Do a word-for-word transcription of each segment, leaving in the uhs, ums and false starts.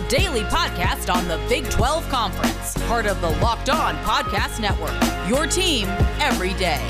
daily podcast on the Big twelve Conference, part of the Locked On Podcast Network, your team every day.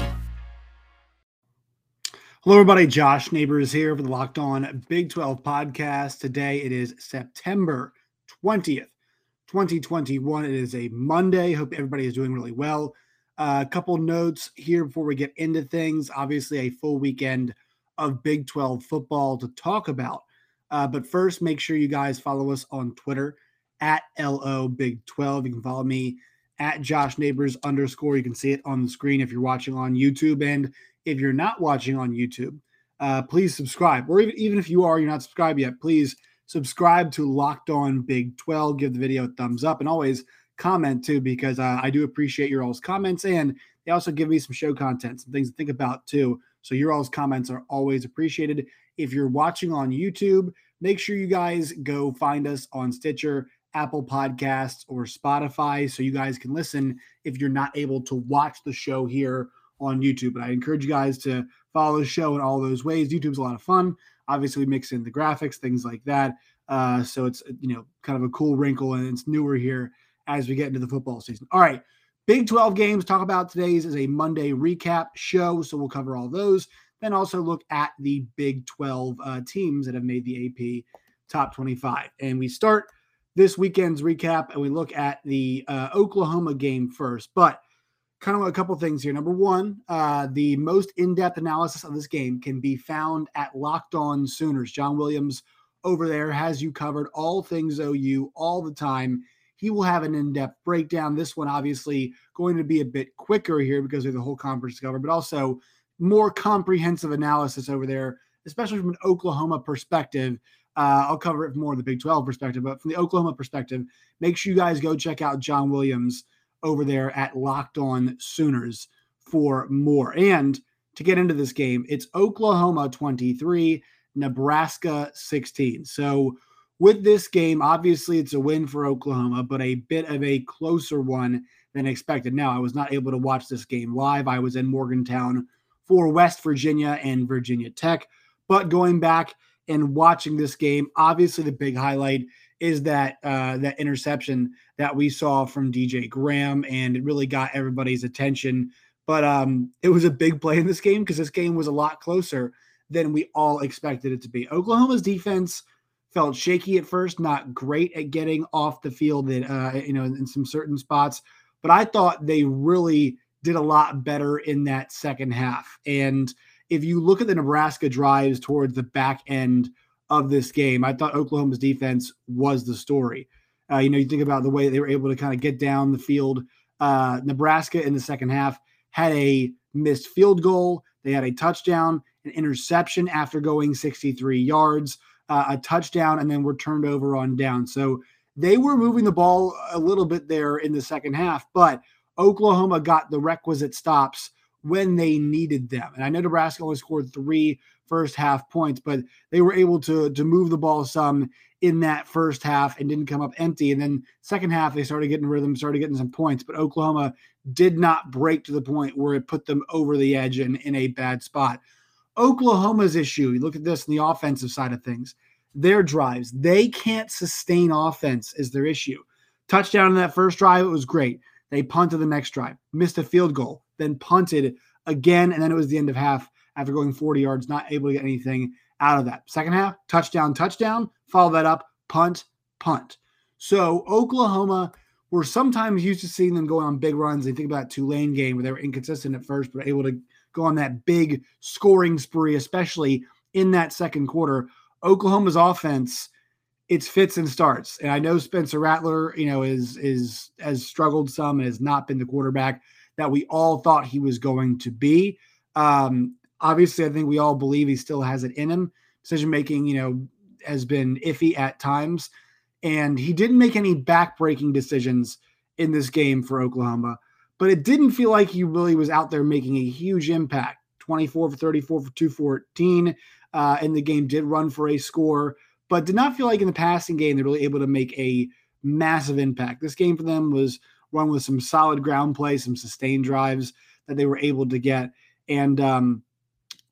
Hello, everybody. Josh Neighbors here for the Locked On Big twelve Podcast. Today it is September twentieth, twenty twenty-one. It is a Monday. Hope everybody is doing really well. Uh, a couple notes here before we get into things. Obviously, a full weekend of Big twelve football to talk about. Uh, but first, make sure you guys follow us on Twitter at L O Big twelve. You can follow me at Josh Neighbors underscore. You can see it on the screen if you're watching on YouTube. And if you're not watching on YouTube, uh, please subscribe. Or even, even if you are, you're not subscribed yet, please subscribe to Locked On Big twelve. Give the video a thumbs up and always comment too, because uh, I do appreciate your all's comments. And they also give me some show content, some things to think about too. So your all's comments are always appreciated. If you're watching on YouTube, make sure you guys go find us on Stitcher, Apple Podcasts, or Spotify so you guys can listen if you're not able to watch the show here on YouTube. But I encourage you guys to follow the show in all those ways. YouTube's a lot of fun. Obviously, we mix in the graphics, things like that. Uh, so it's, you know, kind of a cool wrinkle, and it's newer here as we get into the football season. All right, Big twelve games. Talk about today's is a Monday recap show, so we'll cover all those. Then also look at the Big twelve uh, teams that have made the A P Top twenty-five. And we start this weekend's recap, and we look at the uh, Oklahoma game first. But kind of a couple things here. Number one, uh, the most in-depth analysis of this game can be found at Locked On Sooners. John Williams over there has you covered all things O U all the time. He will have an in-depth breakdown. This one obviously going to be a bit quicker here because of the whole conference to cover, but also more comprehensive analysis over there, especially from an Oklahoma perspective. Uh, I'll cover it from more of the Big twelve perspective, but from the Oklahoma perspective, make sure you guys go check out John Williams over there at Locked On Sooners for more. And to get into this game, it's Oklahoma twenty-three, Nebraska sixteen. So with this game, obviously it's a win for Oklahoma, but a bit of a closer one than expected. Now, I was not able to watch this game live. I was in Morgantown for West Virginia and Virginia Tech. But going back and watching this game, obviously the big highlight is that uh, that interception that we saw from D J Graham, and it really got everybody's attention. But um, it was a big play in this game because this game was a lot closer than we all expected it to be. Oklahoma's defense felt shaky at first, not great at getting off the field in, uh, you know, in some certain spots. But I thought they really did a lot better in that second half. And if you look at the Nebraska drives towards the back end of this game, I thought Oklahoma's defense was the story. Uh, you know, you think about the way they were able to kind of get down the field. Uh, Nebraska in the second half had a missed field goal. They had a touchdown, an interception after going sixty-three yards, uh, a touchdown, and then were turned over on down. So they were moving the ball a little bit there in the second half, but Oklahoma got the requisite stops when they needed them. And I know Nebraska only scored three first half points, but they were able to, to move the ball some in that first half and didn't come up empty. And then second half, they started getting rhythm, started getting some points, but Oklahoma did not break to the point where it put them over the edge and in a bad spot. Oklahoma's issue, you look at this on the offensive side of things, their drives, they can't sustain offense is their issue. Touchdown in that first drive, it was great. They punted the next drive, missed a field goal, then punted again, and then it was the end of half after going forty yards, not able to get anything out of that. Second half, touchdown, touchdown, follow that up, punt, punt. So Oklahoma, we're sometimes used to seeing them going on big runs. They think about Tulane game where they were inconsistent at first, but able to go on that big scoring spree, especially in that second quarter. Oklahoma's offense, it's fits and starts. And I know Spencer Rattler, you know, is is has struggled some and has not been the quarterback that we all thought he was going to be. Um, obviously, I think we all believe he still has it in him. Decision making, you know, has been iffy at times. And he didn't make any back-breaking decisions in this game for Oklahoma. But it didn't feel like he really was out there making a huge impact. twenty-four for thirty-four for two fourteen. Uh, and the game did run for a score, but did not feel like in the passing game they're really able to make a massive impact. This game for them was run with some solid ground play, some sustained drives that they were able to get. And um,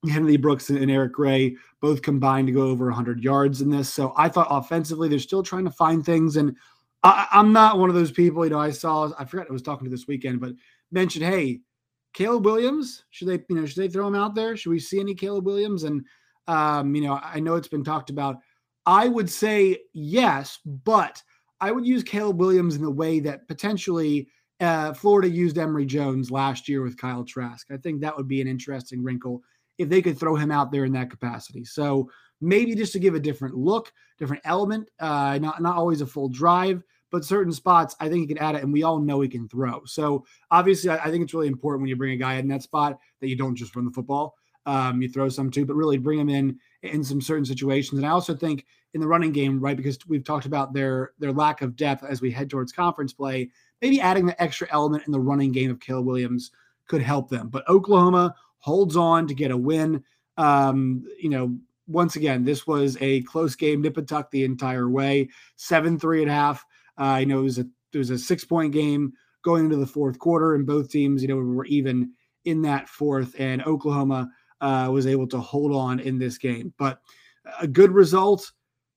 Henry Brooks and Eric Gray both combined to go over one hundred yards in this. So I thought offensively, they're still trying to find things. And I, I'm not one of those people, you know, I saw, I forgot I was talking to this weekend, but mentioned, hey, Caleb Williams, should they, you know, should they throw him out there? Should we see any Caleb Williams? And, um, you know, I know it's been talked about. I would say yes, but I would use Caleb Williams in the way that potentially uh, Florida used Emory Jones last year with Kyle Trask. I think that would be an interesting wrinkle if they could throw him out there in that capacity. So maybe just to give a different look, different element, uh, not, not always a full drive, but certain spots, I think he can add it, and we all know he can throw. So obviously, I, I think it's really important when you bring a guy in that spot that you don't just run the football. Um, you throw some too, but really bring him in in some certain situations. And I also think in the running game, right, because we've talked about their their lack of depth as we head towards conference play, maybe adding the extra element in the running game of Caleb Williams could help them. But Oklahoma holds on to get a win. Um, you know, once again, this was a close game, nip and tuck the entire way, seven three at half. Uh, you know, it was a it was a six-point game going into the fourth quarter, and both teams, you know, were even in that fourth, and Oklahoma uh, was able to hold on in this game. But a good result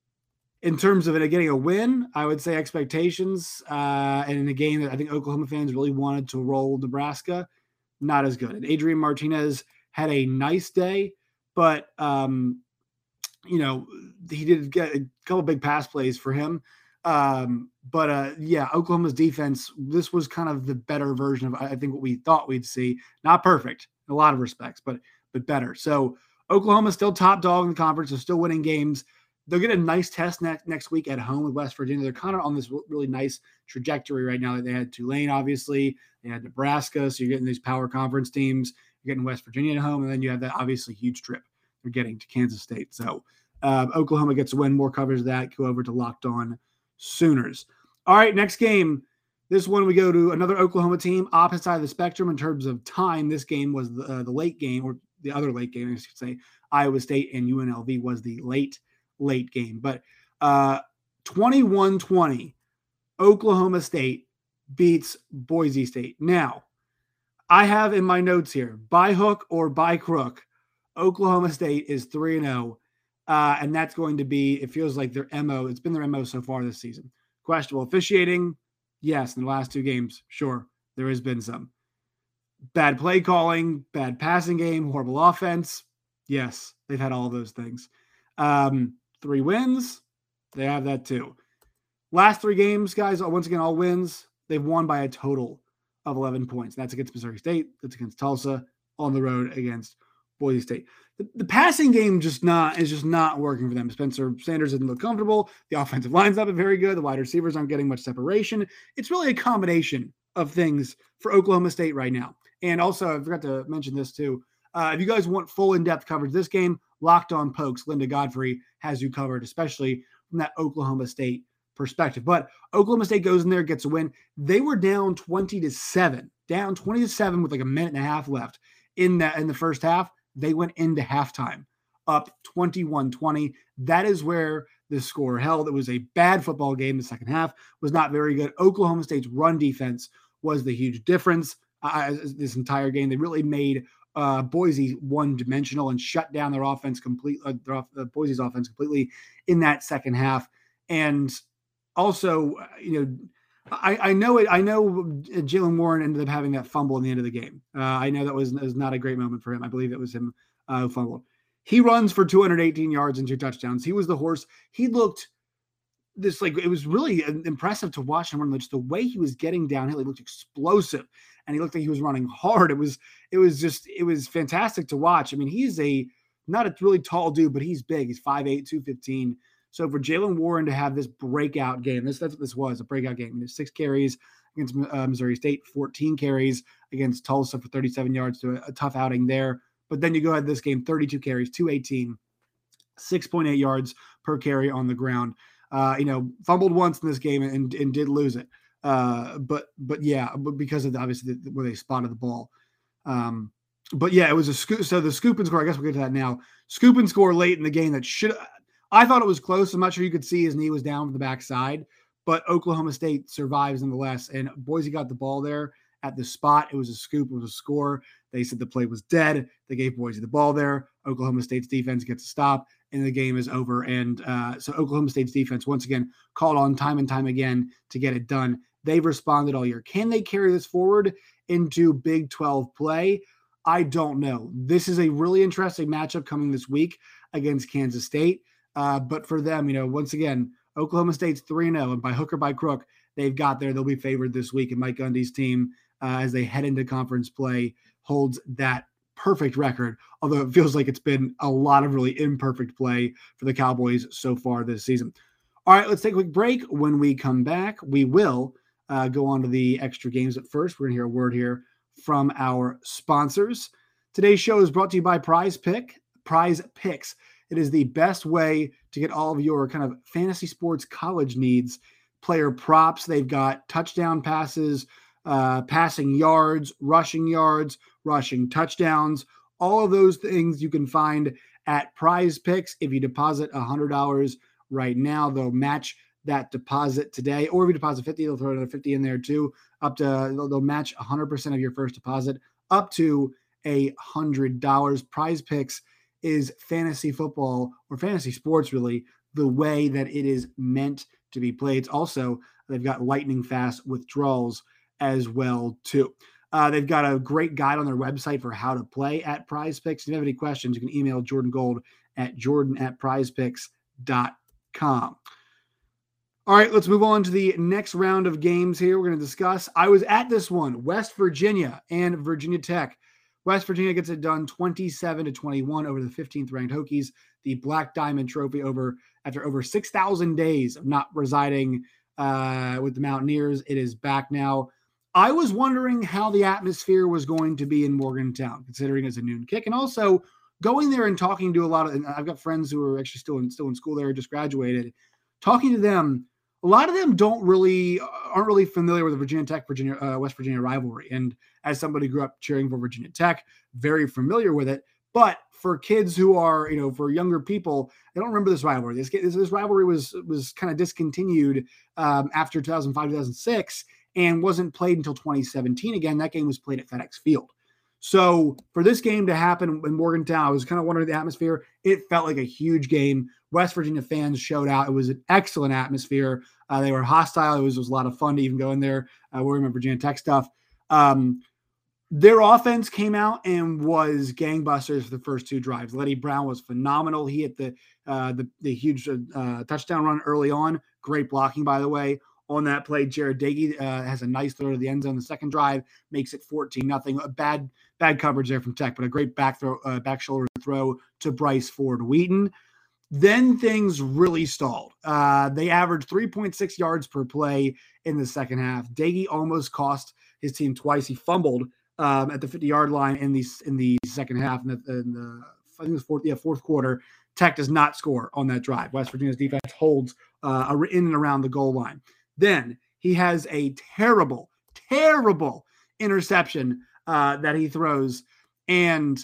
in terms of it getting a win, I would say expectations, uh, and in a game that I think Oklahoma fans really wanted to roll Nebraska, not as good. And Adrian Martinez had a nice day, but, um, you know, he did get a couple big pass plays for him. Um, but, uh, yeah, Oklahoma's defense, this was kind of the better version of, I think, what we thought we'd see. Not perfect in a lot of respects, but, but better. So Oklahoma's still top dog in the conference. They're still winning games. They'll get a nice test next, next week at home with West Virginia. They're kind of on this really nice trajectory right now. They had Tulane, obviously. They had Nebraska. So you're getting these power conference teams. You're getting West Virginia at home. And then you have that obviously huge trip they're getting to Kansas State. So uh, Oklahoma gets to win. More coverage of that. Go over to Locked On Sooners. All right, next game. This one we go to another Oklahoma team, opposite side of the spectrum in terms of time. This game was the, uh, the late game, or the other late game, I should say. Iowa State and U N L V was the late late game. But uh, twenty-one twenty, Oklahoma State beats Boise State. Now, I have in my notes here, by hook or by crook, Oklahoma State is three and oh, uh, and that's going to be, it feels like their M O. It's been their M O so far this season. Questionable officiating, yes, in the last two games, sure, there has been some. Bad play calling, bad passing game, horrible offense, yes, they've had all of those things. Um, Three wins, they have that too. Last three games, guys, once again, all wins. They've won by a total of eleven points. That's against Missouri State. That's against Tulsa. On the road against Boise State. The, the passing game just not is just not working for them. Spencer Sanders doesn't look comfortable. The offensive line's not very good. The wide receivers aren't getting much separation. It's really a combination of things for Oklahoma State right now. And also, I forgot to mention this too. Uh, if you guys want full in-depth coverage of this game, Locked On Pokes, Linda Godfrey has you covered, especially from that Oklahoma State perspective. But Oklahoma State goes in there, gets a win. They were down twenty to seven, down twenty to seven with like a minute and a half left in the, in the first half. They went into halftime up twenty-one twenty. That is where the score held. It was a bad football game. The second half was not very good. Oklahoma State's run defense was the huge difference uh, this entire game. They really made Uh, Boise one-dimensional and shut down their offense completely, uh, their off, uh, Boise's offense completely in that second half. And also, uh, you know, I, I know it. I know Jaylen Warren ended up having that fumble in the end of the game. Uh, I know that was, was not a great moment for him. I believe it was him uh, who fumbled. He runs for two hundred eighteen yards and two touchdowns. He was the horse. He looked this like it was really impressive to watch him run. Just the way he was getting downhill, he looked explosive. And he looked like he was running hard. It was, it was just, it was fantastic to watch. I mean, he's a, not a really tall dude, but he's big. He's five eight, two fifteen. So for Jaylen Warren to have this breakout game, this, that's what this was, a breakout game. I mean, six carries against uh, Missouri State, fourteen carries against Tulsa for thirty-seven yards to a, a tough outing there. But then you go ahead this game, thirty-two carries, two eighteen, six point eight yards per carry on the ground. Uh, you know, fumbled once in this game and, and did lose it. Uh, but, but yeah, but because of the, obviously the, where they spotted the ball. Um, but yeah, it was a scoop. So the scoop and score, I guess we'll get to that now. Scoop and score late in the game that should, I thought it was close. I'm not sure you could see his knee was down from the backside, but Oklahoma State survives nonetheless. And Boise got the ball there at the spot. It was a scoop. It was a score. They said the play was dead. They gave Boise the ball there. Oklahoma State's defense gets a stop, and the game is over. And uh, so Oklahoma State's defense, once again, called on time and time again to get it done. They've responded all year. Can they carry this forward into Big twelve play? I don't know. This is a really interesting matchup coming this week against Kansas State. Uh, but for them, you know, once again, Oklahoma State's three and oh, and by hook or by crook, they've got there. They'll be favored this week. And Mike Gundy's team, uh, as they head into conference play, holds that perfect record, although it feels like it's been a lot of really imperfect play for the Cowboys so far this season. All right, let's take a quick break. When we come back, we will uh, go on to the extra games. At first, we're going to hear a word here from our sponsors. Today's show is brought to you by Prize Pick, Prize Picks. It is the best way to get all of your kind of fantasy sports college needs. Player props, they've got touchdown passes, uh, passing yards, rushing yards, rushing touchdowns, all of those things you can find at Prize Picks. If you deposit one hundred dollars right now, they'll match that deposit today. Or if you deposit fifty dollars, they'll throw another fifty dollars in there too. Up to, they'll, they'll match one hundred percent of your first deposit up to one hundred dollars. Prize Picks is fantasy football or fantasy sports, really, the way that it is meant to be played. It's also, they've got lightning fast withdrawals as well, too. Uh, they've got a great guide on their website for how to play at Prize Picks. If you have any questions, you can email Jordan Gold at jordan at prizepicks dot com. All right, let's move on to the next round of games here. We're going to discuss. I was at this one, West Virginia and Virginia Tech. West Virginia gets it done twenty-seven to twenty-one over the fifteenth ranked Hokies. The Black Diamond Trophy over after over six thousand days of not residing uh, with the Mountaineers. It is back now. I was wondering how the atmosphere was going to be in Morgantown, considering it's a noon kick, and also going there and talking to a lot of. And I've got friends who are actually still in still in school there, just graduated. Talking to them, a lot of them don't really aren't really familiar with the Virginia Tech Virginia uh, West Virginia rivalry. And as somebody who grew up cheering for Virginia Tech, very familiar with it. But for kids who are, you know, for younger people, they don't remember this rivalry. This this, this rivalry was was kind of discontinued um, after two thousand five, two thousand six, and wasn't played until twenty seventeen. Again, that game was played at FedEx Field. So for this game to happen in Morgantown, I was kind of wondering the atmosphere. It felt like a huge game. West Virginia fans showed out. It was an excellent atmosphere. Uh, they were hostile. It was, it was a lot of fun to even go in there, uh, worrying about Virginia Tech stuff. Um, their offense came out and was gangbusters for the first two drives. Letty Brown was phenomenal. He hit the uh, the, the huge uh, touchdown run early on. Great blocking, by the way. On that play, Jared Dagey uh, has a nice throw to the end zone. The second drive makes it fourteen nothing. A bad bad coverage there from Tech, but a great back throw, uh, back shoulder throw to Bryce Ford Wheaton. Then things really stalled. Uh, they averaged three point six yards per play in the second half. Dagey almost cost his team twice. He fumbled um, at the fifty-yard line in the in the second half. In the, in the I think it was fourth, yeah, fourth quarter. Tech does not score on that drive. West Virginia's defense holds uh, in and around the goal line. Then he has a terrible, terrible interception uh, that he throws, and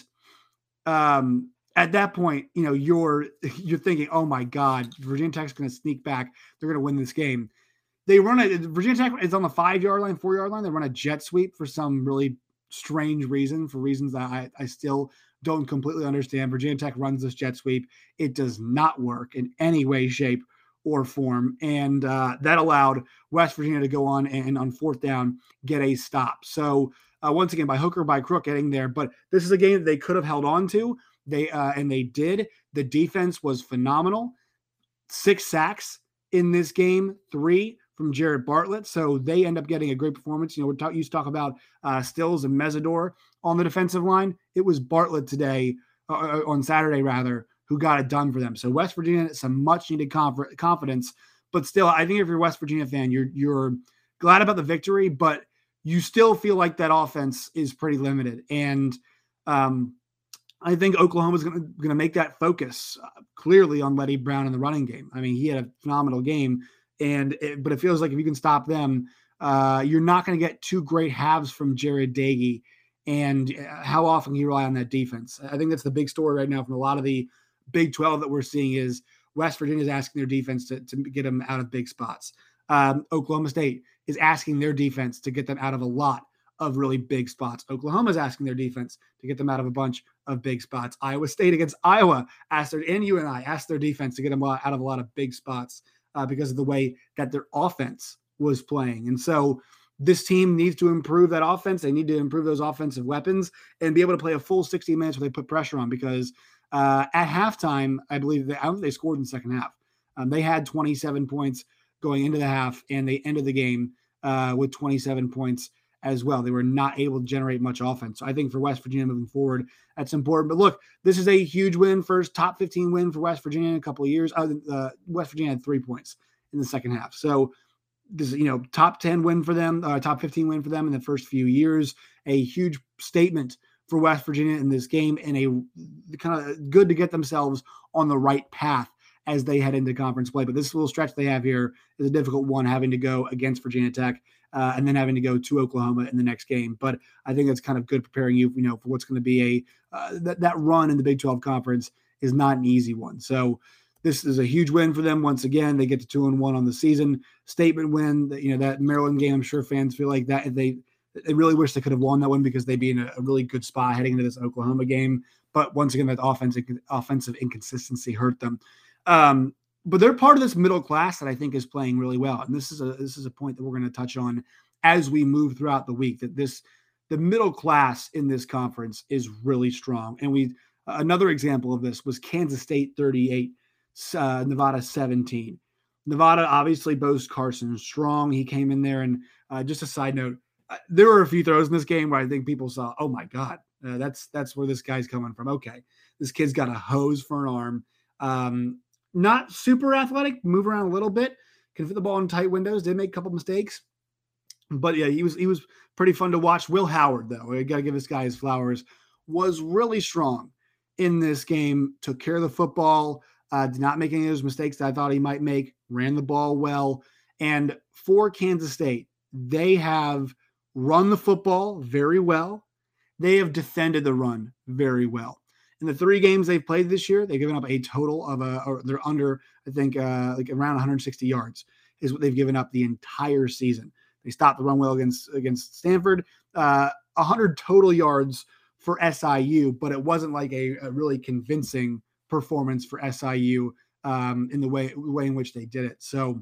um, at that point, you know, you're you're thinking, oh my God, Virginia Tech's going to sneak back. They're going to win this game. They run a Virginia Tech is on the five yard line, four yard line. They run a jet sweep for some really strange reason, for reasons that I, I still don't completely understand. Virginia Tech runs this jet sweep. It does not work in any way, shape, or form. And uh, that allowed West Virginia to go on and on fourth down, get a stop. So uh, once again, by hook or by crook getting there, but this is a game that they could have held on to. They uh, and they did. The defense was phenomenal. Six sacks in this game, three from Jared Bartlett. So they end up getting a great performance. You know, we're talk, used to talk about uh, Stills and Mesidor on the defensive line. It was Bartlett today, uh, on Saturday rather, who got it done for them. So West Virginia, some much needed conf- confidence, but still, I think if you're a West Virginia fan, you're you're glad about the victory, but you still feel like that offense is pretty limited. And um, I think Oklahoma's going to going to make that focus uh, clearly on Letty Brown in the running game. I mean, he had a phenomenal game, and it, but it feels like if you can stop them, uh, you're not going to get two great halves from Jared Dagey. And how often can you rely on that defense? I think that's the big story right now from a lot of the Big twelve that we're seeing is West Virginia's asking their defense to, to get them out of big spots. Um, Oklahoma State is asking their defense to get them out of a lot of really big spots. Oklahoma's asking their defense to get them out of a bunch of big spots. Iowa State against Iowa asked their, and U N I asked their defense to get them out of a lot of big spots uh, because of the way that their offense was playing. And so this team needs to improve that offense. They need to improve those offensive weapons and be able to play a full sixty minutes where they put pressure on, because uh, at halftime, I believe they, I don't think they scored in the second half. Um, they had twenty-seven points going into the half, and they ended the game uh, with twenty-seven points as well. They were not able to generate much offense. So I think for West Virginia moving forward, that's important. But look, this is a huge win, first top fifteen win for West Virginia in a couple of years. Uh, uh, West Virginia had three points in the second half. So this is, you know, top ten win for them, uh, top fifteen win for them in the first few years. A huge statement for West Virginia in this game, and a kind of good to get themselves on the right path as they head into conference play. But this little stretch they have here is a difficult one, having to go against Virginia Tech uh, and then having to go to Oklahoma in the next game. But I think that's kind of good preparing you, you know, for what's going to be a uh, that, that run in the Big twelve Conference is not an easy one. So this is a huge win for them. Once again, they get to two and one on the season. Statement win. You know, that Maryland game, I'm sure fans feel like that they they really wish they could have won that one, because they'd be in a, a really good spot heading into this Oklahoma game. But once again, that offensive offensive inconsistency hurt them. Um, but they're part of this middle class that I think is playing really well. And this is a this is a point that we're going to touch on as we move throughout the week. That this the middle class in this conference is really strong. And we another example of this was Kansas State thirty-eight, uh, Nevada seventeen. Nevada obviously boasts Carson Strong. He came in there, and uh, just a side note, uh, there were a few throws in this game where I think people saw, oh my God, uh, that's that's where this guy's coming from. Okay, this kid's got a hose for an arm. Um, not super athletic, move around a little bit, can fit the ball in tight windows. Did make a couple mistakes, but yeah, he was he was pretty fun to watch. Will Howard, though, I got to give this guy his flowers, was really strong in this game. Took care of the football. Uh, did not make any of those mistakes that I thought he might make. Ran the ball well. And for Kansas State, they have run the football very well. They have defended the run very well. In the three games they've played this year, they've given up a total of a, or they're under, I think, uh, like around one hundred sixty yards is what they've given up the entire season. They stopped the run well against against Stanford. Uh, one hundred total yards for S I U, but it wasn't like a, a really convincing performance for S I U um, in the way way in which they did it. So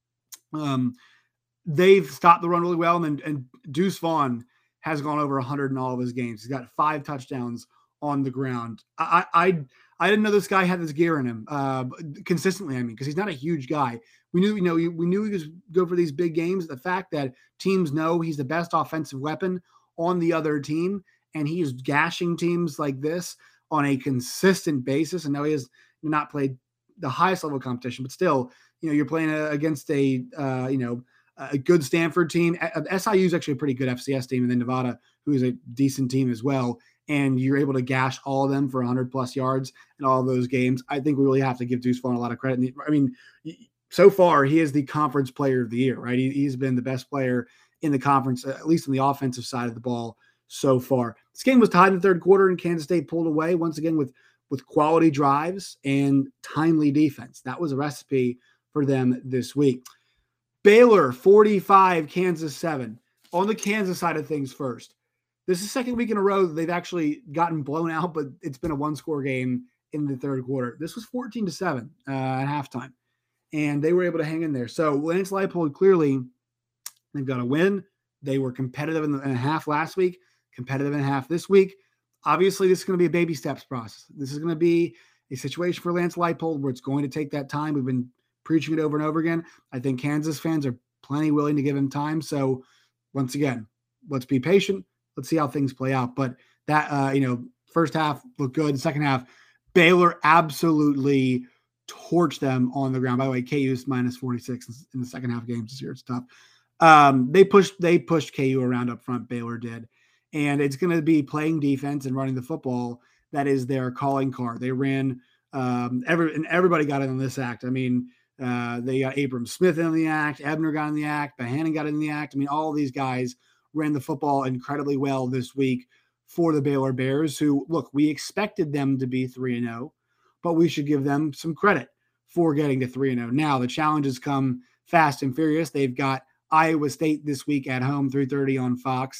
um, they've stopped the run really well, and, and Deuce Vaughn has gone over one hundred in all of his games. He's got five touchdowns on the ground. I I I didn't know this guy had this gear in him uh, consistently. I mean, because he's not a huge guy. We knew, you know, we knew he was go for these big games. The fact that teams know he's the best offensive weapon on the other team, and he is gashing teams like this on a consistent basis. And now he has not played the highest level of competition, but still, you know, you're playing a, against a, uh, you know, a good Stanford team. S I U is actually a pretty good F C S team, and then Nevada, who is a decent team as well. And you're able to gash all of them for one hundred plus yards in all of those games. I think we really have to give Deuce Vaughn a lot of credit. I mean, so far, he is the conference player of the year, right? He, he's been the best player in the conference, at least on the offensive side of the ball so far. This game was tied in the third quarter, and Kansas State pulled away once again with, with quality drives and timely defense. That was a recipe for them this week. Baylor, forty-five, Kansas seven. On the Kansas side of things first. This is the second week in a row that they've actually gotten blown out, but it's been a one-score game in the third quarter. This was fourteen to seven uh, at halftime, and they were able to hang in there. So Lance Leipold, clearly, they've got a win. They were competitive in, the, in a half last week, competitive in a half this week. Obviously, this is going to be a baby steps process. This is going to be a situation for Lance Leipold where it's going to take that time. We've been preaching it over and over again. I think Kansas fans are plenty willing to give him time. So once again, let's be patient. Let's see how things play out. But that, uh, you know, first half looked good. Second half, Baylor absolutely torched them on the ground. By the way, K U's minus forty-six in the second half of games this year. It's tough. Um, they pushed, they pushed K U around up front. Baylor did. And it's going to be playing defense and running the football. That is their calling card. They ran, um, every, and everybody got in on this act. I mean, uh, they got Abram Smith in the act. Ebner got in the act. Bohannon got in the act. I mean, all of these guys ran the football incredibly well this week for the Baylor Bears, who, look, we expected them to be three and oh, but we should give them some credit for getting to three and oh. Now, the challenges come fast and furious. They've got Iowa State this week at home, three thirty on Fox.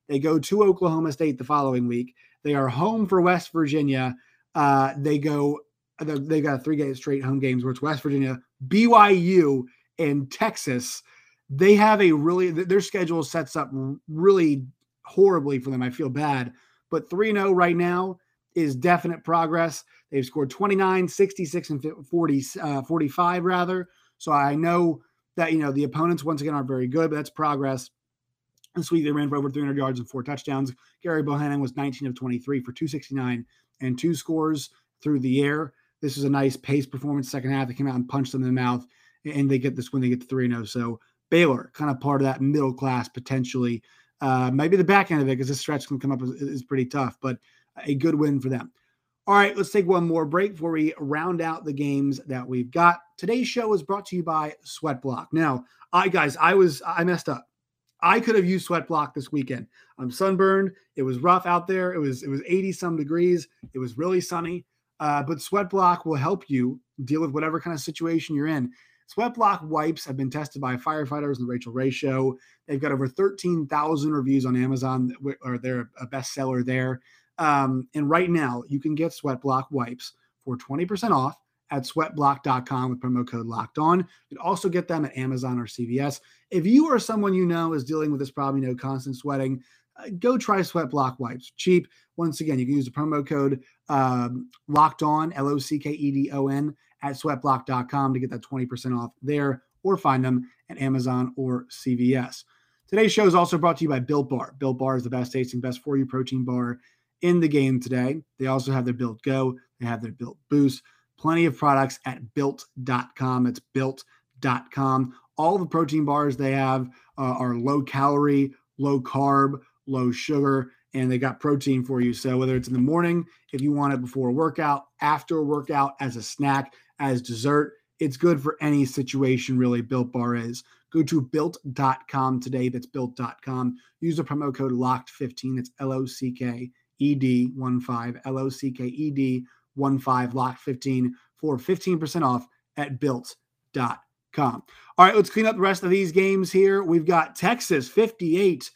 They go to Oklahoma State the following week. They are home for West Virginia. Uh, they go, they got three straight home games where it's West Virginia, B Y U, and Texas. They have a really, their schedule sets up really horribly for them. I feel bad, but three and oh right now is definite progress. They've scored twenty-nine, sixty-six, and forty, uh, forty-five rather. So I know that, you know, the opponents once again aren't very good, but that's progress. This week they ran for over three hundred yards and four touchdowns. Gary Bohannon was nineteen of twenty-three for two sixty-nine and two scores through the air. This is a nice pace performance. Second half, they came out and punched them in the mouth, and they get this when they get to three and oh. So Baylor, kind of part of that middle class potentially. Uh, maybe the back end of it, because this stretch can come up is, is pretty tough, but a good win for them. All right, let's take one more break before we round out the games that we've got. Today's show is brought to you by Sweatblock. Now, I guys, I was I messed up. I could have used Sweatblock this weekend. I'm sunburned. It was rough out there. It was it was eighty some degrees. It was really sunny. Uh, but Sweatblock will help you deal with whatever kind of situation you're in. Sweatblock wipes have been tested by firefighters and the Rachel Ray Show. They've got over thirteen thousand reviews on Amazon, or they're a bestseller there. Um, and right now, you can get Sweatblock wipes for twenty percent off at sweatblock dot com with promo code Locked On. You can also get them at Amazon or C V S. If you or someone you know is dealing with this problem, you know, constant sweating, uh, go try Sweatblock wipes. Cheap. Once again, you can use the promo code um, Locked On, L O C K E D O N, at sweatblock dot com to get that twenty percent off there, or find them at Amazon or C V S. Today's show is also brought to you by Built Bar. Built Bar is the best tasting, best for you protein bar in the game today. They also have their Built Go. They have their Built Boost. Plenty of products at built dot com. It's built dot com. All the protein bars they have uh, are low calorie, low carb, low sugar, and they got protein for you. So whether it's in the morning, if you want it before a workout, after a workout, as a snack, as dessert, it's good for any situation, really. Built Bar is. Go to built dot com today. That's built dot com. Use the promo code locked fifteen. It's L O C K E D one five, L O C K E D one five, locked fifteen for fifteen percent off at built dot com. All right, let's clean up the rest of these games here. We've got Texas fifty-eight,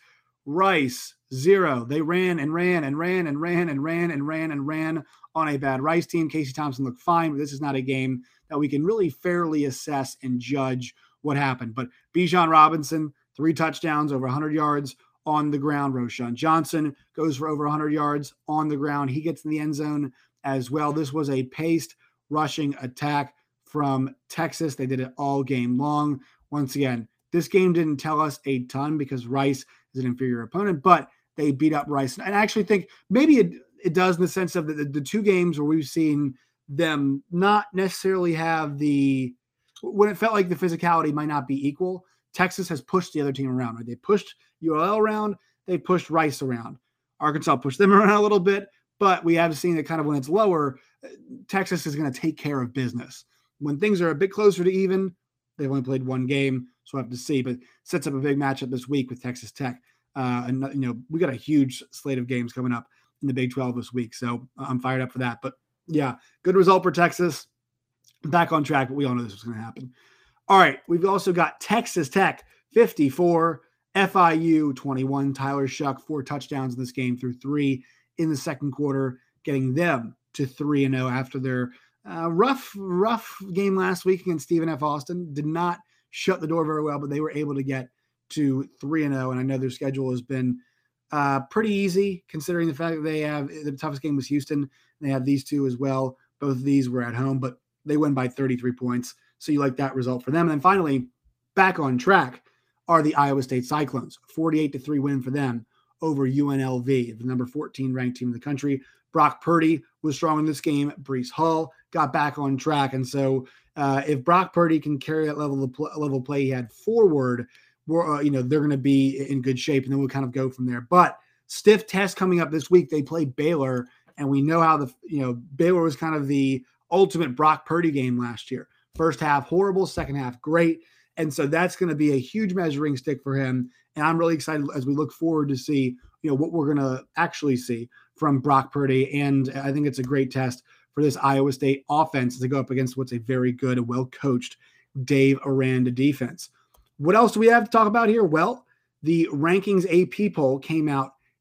Rice zero. They ran and ran and ran and ran and ran and ran and ran on a bad Rice team. Casey Thompson looked fine, but this is not a game that we can really fairly assess and judge what happened. But Bijan Robinson, three touchdowns, over one hundred yards on the ground. Roschon Johnson goes for over one hundred yards on the ground. He gets in the end zone as well. This was a paced rushing attack from Texas. They did it all game long. Once again, this game didn't tell us a ton because Rice is an inferior opponent, but they beat up Rice. And I actually think maybe it, it does in the sense of the, the, the two games where we've seen them not necessarily have the, when it felt like the physicality might not be equal, Texas has pushed the other team around. Right? They pushed U L L around. They pushed Rice around. Arkansas pushed them around a little bit, but we have seen that kind of when it's lower, Texas is going to take care of business. When things are a bit closer to even, they've only played one game, so we'll have to see. But sets up a big matchup this week with Texas Tech. Uh, and, you know, we got a huge slate of games coming up in the Big twelve this week, so I'm fired up for that. But, yeah, good result for Texas. Back on track, but we all know this was going to happen. All right, we've also got Texas Tech fifty-four, F I U twenty-one. Tyler Shuck, four touchdowns in this game through three in the second quarter, getting them to three and oh after their uh, rough, rough game last week against Stephen F. Austin. Did not shut the door very well, but they were able to get to three and oh, and I know their schedule has been uh, pretty easy considering the fact that they have the toughest game was Houston. They have these two as well. Both of these were at home, but they win by thirty-three points. So you like that result for them. And then finally, back on track are the Iowa State Cyclones. forty-eight to three win for them over U N L V, the number fourteen ranked team in the country. Brock Purdy was strong in this game. Breece Hall got back on track. And so uh, if Brock Purdy can carry that level of pl- level of play he had forward, we're, uh, you know, they're going to be in good shape. And then we'll kind of go from there. But stiff test coming up this week. They play Baylor. And we know how the, you know, Baylor was kind of the ultimate Brock Purdy game last year. First half, horrible. Second half, great. And so that's going to be a huge measuring stick for him. And I'm really excited as we look forward to see, you know, what we're going to actually see from Brock Purdy. And I think it's a great test for this Iowa State offense to go up against what's a very good and well-coached Dave Aranda defense. What else do we have to talk about here? Well, the rankings A P poll came out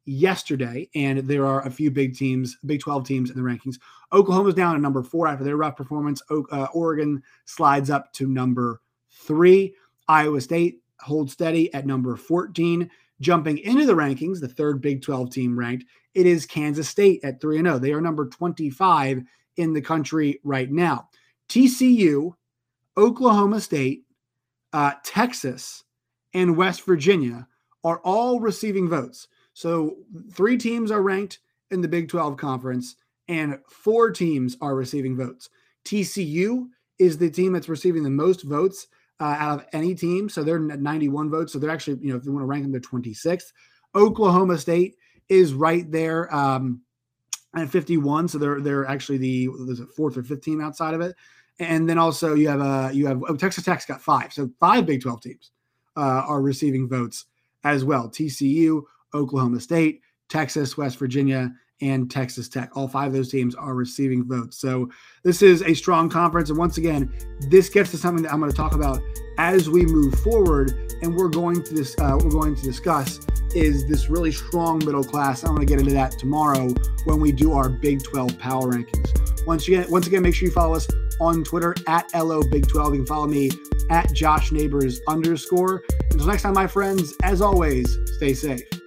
yesterday, and there are a few big teams, Big twelve teams in the rankings. Oklahoma's down at number four after their rough performance. Uh, Oregon slides up to number three. Iowa State holds steady at number fourteen. Jumping into the rankings, the third Big twelve team ranked, it is Kansas State at three and oh. They are number twenty-five in the country right now. T C U, Oklahoma State, uh, Texas, and West Virginia are all receiving votes. So three teams are ranked in the Big twelve conference, and four teams are receiving votes. T C U is the team that's receiving the most votes uh, out of any team. So they're at ninety-one votes. So they're actually, you know, if you want to rank them, they're twenty-sixth. Oklahoma State is right there um, at fifty-one. So they're they're actually the there's a fourth or fifth team outside of it. And then also you have uh, you have oh, Texas Tech's got five. So five Big twelve teams uh, are receiving votes as well. T C U, Oklahoma State, Texas, West Virginia, and Texas Tech. All five of those teams are receiving votes. So this is a strong conference. And once again, this gets to something that I'm going to talk about as we move forward. And we're going to this, uh, we're going to discuss is this really strong middle class. I'm going to get into that tomorrow when we do our Big twelve power rankings. Once again, once again, make sure you follow us on Twitter at L O Big twelve. You can follow me at Josh Neighbors underscore. Until next time, my friends, as always, stay safe.